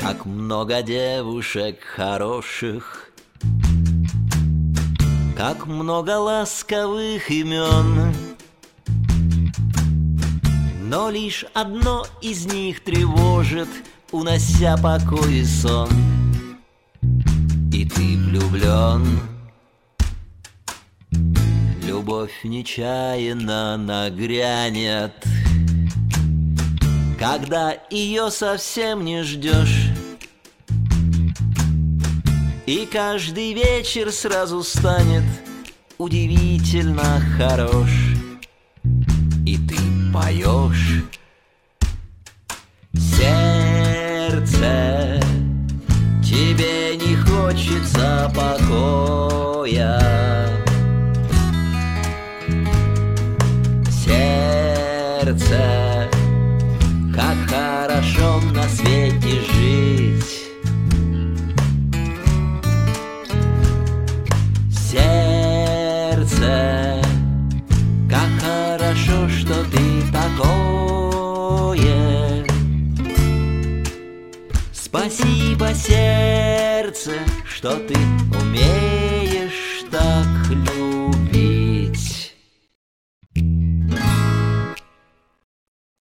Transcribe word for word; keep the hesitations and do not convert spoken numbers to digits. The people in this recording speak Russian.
Как много девушек хороших, как много ласковых имен, но лишь одно из них тревожит, унося покой и сон. И ты влюблен. Любовь нечаянно нагрянет, когда ее совсем не ждешь. И каждый вечер сразу станет удивительно хорош. И ты поешь. Сердце, тебе не хочется покоя. Сердце, как хорошо на свете жить. Сердце, как хорошо, что ты такое. Спасибо, сердце, что ты умеешь